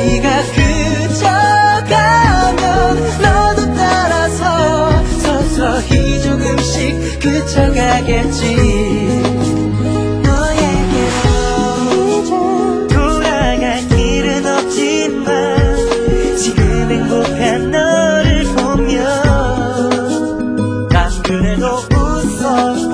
네가 그쳐가면 너도 따라서 서서히 조금씩 그쳐가겠지. 너에게로 돌아갈 길은 없지만 지금 행복한 너를 보며 난 그래도 웃어.